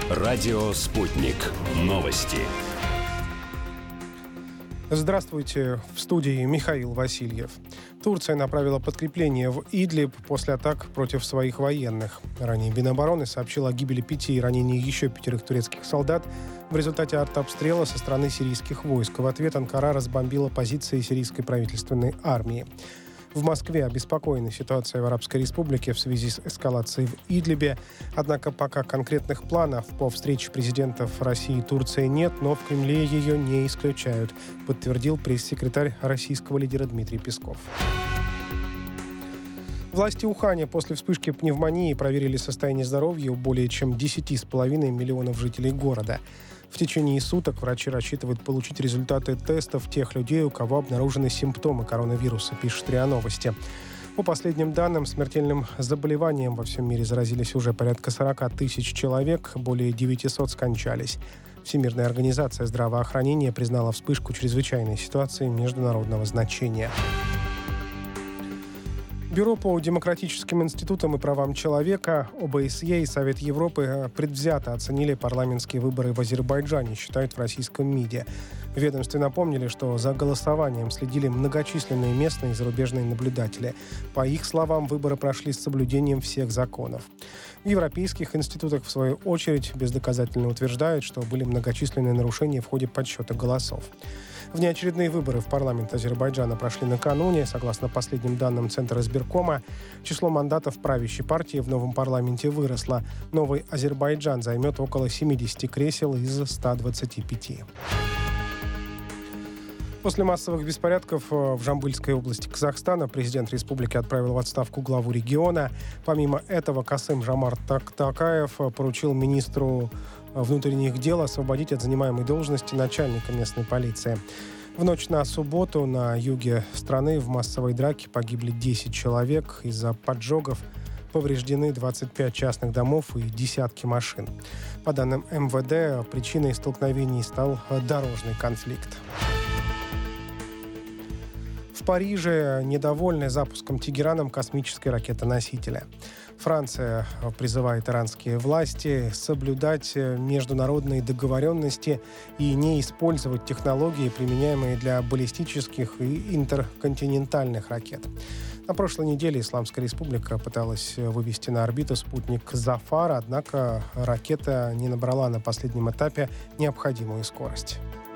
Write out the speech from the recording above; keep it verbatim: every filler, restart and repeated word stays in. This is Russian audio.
Радио «Спутник». Новости. Здравствуйте. В студии Михаил Васильев. Турция направила подкрепление в Идлиб после атак против своих военных. Ранее Минобороны сообщил о гибели пяти и ранении еще пятерых турецких солдат в результате артобстрела со стороны сирийских войск. В ответ Анкара разбомбила позиции сирийской правительственной армии. В Москве обеспокоена ситуация в Арабской Республике в связи с эскалацией в Идлибе. Однако пока конкретных планов по встрече президентов России и Турции нет, но в Кремле ее не исключают, подтвердил пресс-секретарь российского лидера Дмитрий Песков. Власти Уханя после вспышки пневмонии проверили состояние здоровья у более чем десять с половиной миллионов жителей города. В течение суток врачи рассчитывают получить результаты тестов тех людей, у кого обнаружены симптомы коронавируса, пишет РИА Новости. По последним данным, смертельным заболеванием во всем мире заразились уже порядка сорок тысяч человек, более девятьсот скончались. Всемирная организация здравоохранения признала вспышку чрезвычайной ситуации международного значения. Бюро по демократическим институтам и правам человека, О Бэ Эс Е и Совет Европы предвзято оценили парламентские выборы в Азербайджане, считают в российском МИДе. В ведомстве напомнили, что за голосованием следили многочисленные местные и зарубежные наблюдатели. По их словам, выборы прошли с соблюдением всех законов. В европейских институтах, в свою очередь, бездоказательно утверждают, что были многочисленные нарушения в ходе подсчета голосов. Внеочередные выборы в парламент Азербайджана прошли накануне. Согласно последним данным Центра избиркома, число мандатов правящей партии в новом парламенте выросло. Новый Азербайджан займет около семьдесят кресел из ста двадцати пяти. После массовых беспорядков в Жамбыльской области Казахстана президент республики отправил в отставку главу региона. Помимо этого, Касым-Жомарт Токаев поручил министру внутренних дел освободить от занимаемой должности начальника местной полиции. В ночь на субботу на юге страны в массовой драке погибли десять человек. Из-за поджогов повреждены двадцать пять частных домов и десятки машин. По данным Эм Вэ Дэ, причиной столкновений стал дорожный конфликт. В Париже недовольны запуском Тегераном космической ракеты-носителя. Франция призывает иранские власти соблюдать международные договоренности и не использовать технологии, применяемые для баллистических и интерконтинентальных ракет. На прошлой неделе Исламская Республика пыталась вывести на орбиту спутник «Зафар», однако ракета не набрала на последнем этапе необходимую скорость.